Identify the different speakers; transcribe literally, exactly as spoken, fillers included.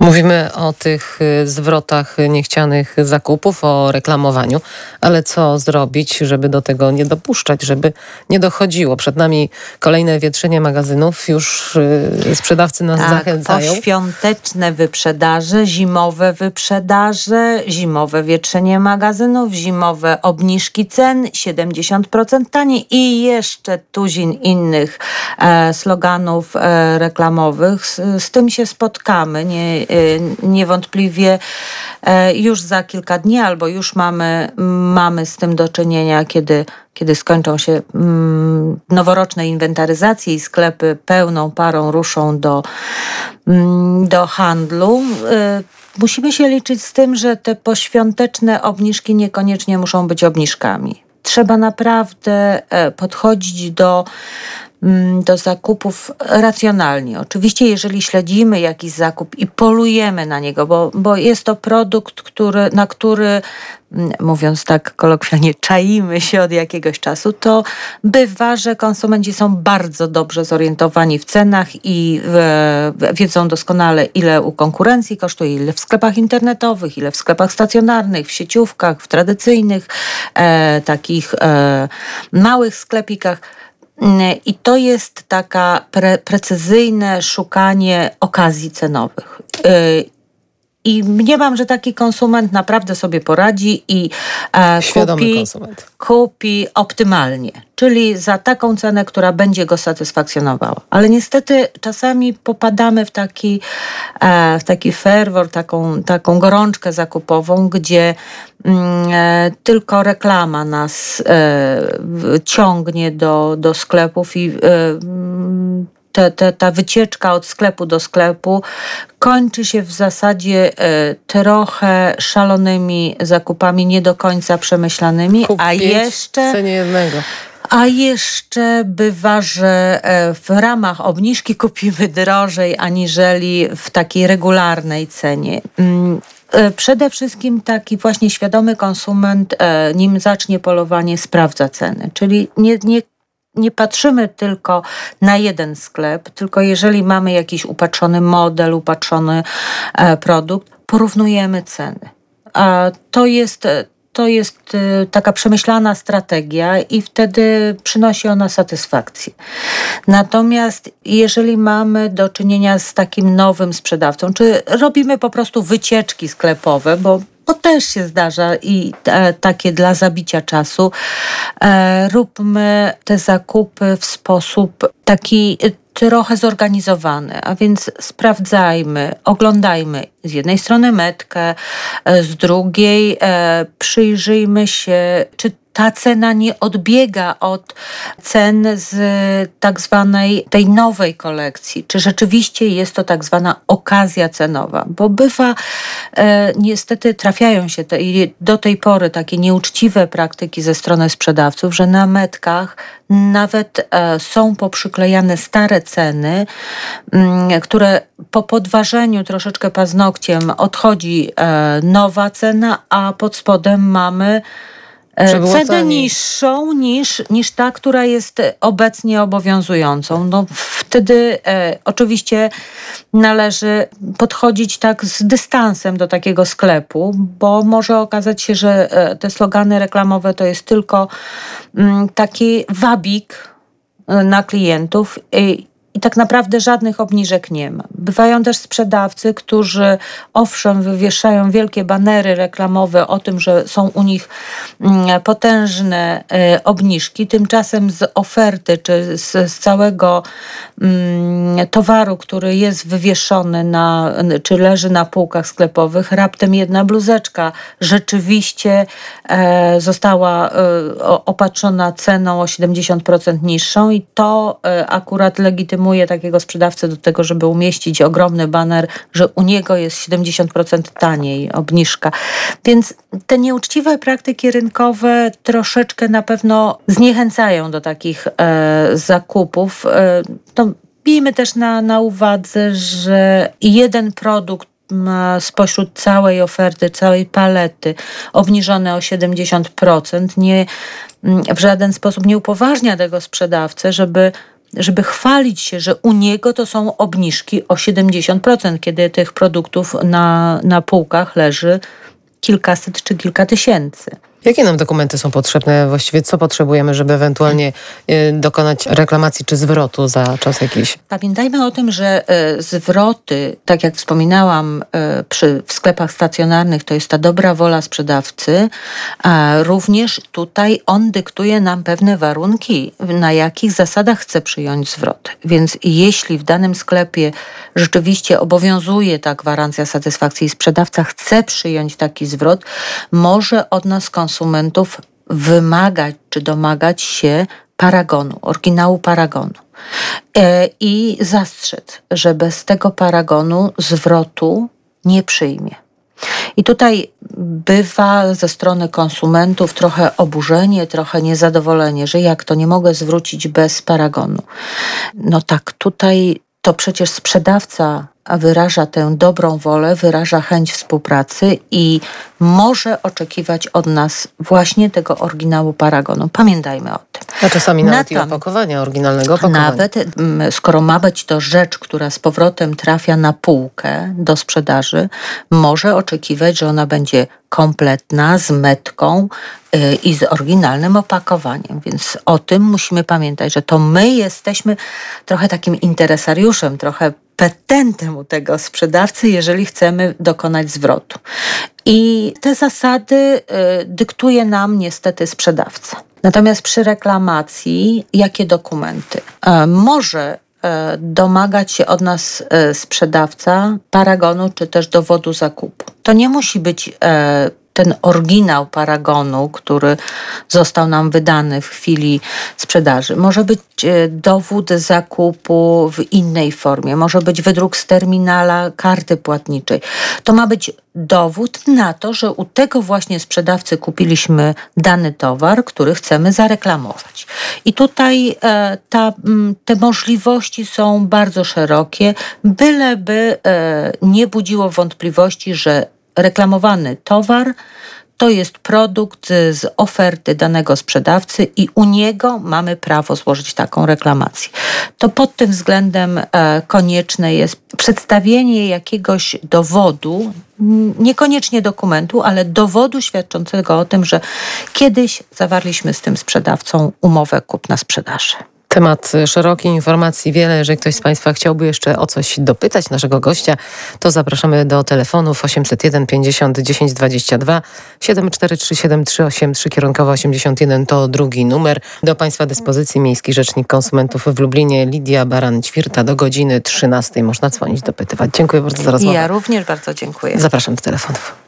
Speaker 1: Mówimy o tych zwrotach niechcianych zakupów, o reklamowaniu, ale co zrobić, żeby do tego nie dopuszczać, żeby nie dochodziło? Przed nami kolejne wietrzenie magazynów, już sprzedawcy nas
Speaker 2: tak,
Speaker 1: zachęcają.
Speaker 2: Poświąteczne wyprzedaże, zimowe wyprzedaże, zimowe wietrzenie magazynów, zimowe obniżki cen, siedemdziesiąt procent taniej i jeszcze tuzin innych e, sloganów e, reklamowych. Z, z tym się spotkamy. Nie, niewątpliwie już za kilka dni albo już mamy, mamy z tym do czynienia, kiedy, kiedy skończą się mm, noworoczne inwentaryzacje i sklepy pełną parą ruszą do, mm, do handlu. Musimy się liczyć z tym, że te poświąteczne obniżki niekoniecznie muszą być obniżkami. Trzeba naprawdę podchodzić do do zakupów racjonalnie. Oczywiście, jeżeli śledzimy jakiś zakup i polujemy na niego, bo, bo jest to produkt, który, na który, mówiąc tak kolokwialnie, czaimy się od jakiegoś czasu, to bywa, że konsumenci są bardzo dobrze zorientowani w cenach i w, wiedzą doskonale, ile u konkurencji kosztuje, ile w sklepach internetowych, ile w sklepach stacjonarnych, w sieciówkach, w tradycyjnych e, takich e, małych sklepikach. I to jest taka pre, precyzyjne szukanie okazji cenowych. I mniemam, że taki konsument naprawdę sobie poradzi i e, kupi, kupi optymalnie, czyli za taką cenę, która będzie go satysfakcjonowała. Ale niestety czasami popadamy w taki, e, w taki ferwor, taką, taką gorączkę zakupową, gdzie mm, e, tylko reklama nas e, ciągnie do, do sklepów i e, Te, te, ta wycieczka od sklepu do sklepu kończy się w zasadzie e, trochę szalonymi zakupami, nie do końca przemyślanymi,
Speaker 1: Kup
Speaker 2: a
Speaker 1: pięć
Speaker 2: jeszcze...
Speaker 1: w cenie jednego.
Speaker 2: A jeszcze bywa, że w ramach obniżki kupimy drożej, aniżeli w takiej regularnej cenie. Przede wszystkim taki właśnie świadomy konsument, nim zacznie polowanie, sprawdza ceny, czyli nie, nie Nie patrzymy tylko na jeden sklep, tylko jeżeli mamy jakiś upatrzony model, upatrzony e, produkt, porównujemy ceny. A to jest, to jest e, taka przemyślana strategia i wtedy przynosi ona satysfakcję. Natomiast jeżeli mamy do czynienia z takim nowym sprzedawcą, czy robimy po prostu wycieczki sklepowe, bo To też się zdarza i e, takie dla zabicia czasu. E, róbmy te zakupy w sposób taki trochę zorganizowany, a więc sprawdzajmy, oglądajmy z jednej strony metkę, z drugiej e, przyjrzyjmy się, czy ta cena nie odbiega od cen z tak zwanej tej nowej kolekcji. Czy rzeczywiście jest to tak zwana okazja cenowa? Bo bywa, e, niestety trafiają się te, do tej pory takie nieuczciwe praktyki ze strony sprzedawców, że na metkach nawet e, są poprzyklejane stare ceny, m, które po podważeniu troszeczkę paznokciem odchodzi e, nowa cena, a pod spodem mamy cenę niższą niż, niż ta, która jest obecnie obowiązującą. No, wtedy e, oczywiście należy podchodzić tak z dystansem do takiego sklepu, bo może okazać się, że e, te slogany reklamowe to jest tylko m, taki wabik e, na klientów i I tak naprawdę żadnych obniżek nie ma. Bywają też sprzedawcy, którzy owszem wywieszają wielkie banery reklamowe o tym, że są u nich potężne obniżki. Tymczasem z oferty czy z, z całego mm, towaru, który jest wywieszony na, czy leży na półkach sklepowych, raptem jedna bluzeczka rzeczywiście e, została e, opatrzona ceną o siedemdziesiąt procent niższą i to e, akurat legitymuje takiego sprzedawcę do tego, żeby umieścić ogromny baner, że u niego jest siedemdziesiąt procent taniej obniżka. Więc te nieuczciwe praktyki rynkowe troszeczkę na pewno zniechęcają do takich e, zakupów. E, to miejmy też na, na uwadze, że jeden produkt ma spośród całej oferty, całej palety obniżone o siedemdziesiąt procent. Nie, w żaden sposób nie upoważnia tego sprzedawcę, żeby żeby chwalić się, że u niego to są obniżki o siedemdziesiąt procent, kiedy tych produktów na, na półkach leży kilkaset czy kilka tysięcy.
Speaker 1: Jakie nam dokumenty są potrzebne? Właściwie co potrzebujemy, żeby ewentualnie y, dokonać reklamacji czy zwrotu za czas jakiś?
Speaker 2: Pamiętajmy o tym, że y, zwroty, tak jak wspominałam, y, przy, w sklepach stacjonarnych to jest ta dobra wola sprzedawcy, a również tutaj on dyktuje nam pewne warunki, na jakich zasadach chce przyjąć zwrot. Więc jeśli w danym sklepie rzeczywiście obowiązuje ta gwarancja satysfakcji i sprzedawca chce przyjąć taki zwrot, może od nas konsumentów wymagać czy domagać się paragonu, oryginału paragonu. E, I zastrzec, że bez tego paragonu zwrotu nie przyjmie. I tutaj bywa ze strony konsumentów trochę oburzenie, trochę niezadowolenie, że jak to nie mogę zwrócić bez paragonu. No tak, tutaj to przecież sprzedawca wyraża tę dobrą wolę, wyraża chęć współpracy i może oczekiwać od nas właśnie tego oryginału paragonu. Pamiętajmy o tym.
Speaker 1: A czasami nawet
Speaker 2: Na
Speaker 1: i opakowania, oryginalnego opakowania.
Speaker 2: Nawet m, skoro ma być to rzecz, która z powrotem trafia na półkę do sprzedaży, może oczekiwać, że ona będzie kompletna, z metką yy, i z oryginalnym opakowaniem. Więc o tym musimy pamiętać, że to my jesteśmy trochę takim interesariuszem, trochę petentem u tego sprzedawcy, jeżeli chcemy dokonać zwrotu. I te zasady y, dyktuje nam niestety sprzedawca. Natomiast przy reklamacji, jakie dokumenty? E, może e, domagać się od nas e, sprzedawca paragonu czy też dowodu zakupu. To nie musi być e, ten oryginał paragonu, który został nam wydany w chwili sprzedaży. Może być dowód zakupu w innej formie. Może być wydruk z terminala karty płatniczej. To ma być dowód na to, że u tego właśnie sprzedawcy kupiliśmy dany towar, który chcemy zareklamować. I tutaj e, ta, m, te możliwości są bardzo szerokie, byleby e, nie budziło wątpliwości, że reklamowany towar to jest produkt z oferty danego sprzedawcy i u niego mamy prawo złożyć taką reklamację. To pod tym względem e, konieczne jest przedstawienie jakiegoś dowodu, niekoniecznie dokumentu, ale dowodu świadczącego o tym, że kiedyś zawarliśmy z tym sprzedawcą umowę kupna-sprzedaży.
Speaker 1: Temat szeroki, informacji wiele. Jeżeli ktoś z Państwa chciałby jeszcze o coś dopytać naszego gościa, to zapraszamy do telefonów osiemset jeden pięćdziesiąt dziesięć dwadzieścia dwa, siedem cztery trzy siedem trzy osiem trzy, kierunkowo osiemdziesiąt jeden to drugi numer. Do Państwa dyspozycji Miejski Rzecznik Konsumentów w Lublinie Lidia Baran-Ćwirta. Do godziny trzynastej można dzwonić, dopytywać. Dziękuję bardzo za rozmowę.
Speaker 2: Ja również bardzo dziękuję.
Speaker 1: Zapraszam do telefonów.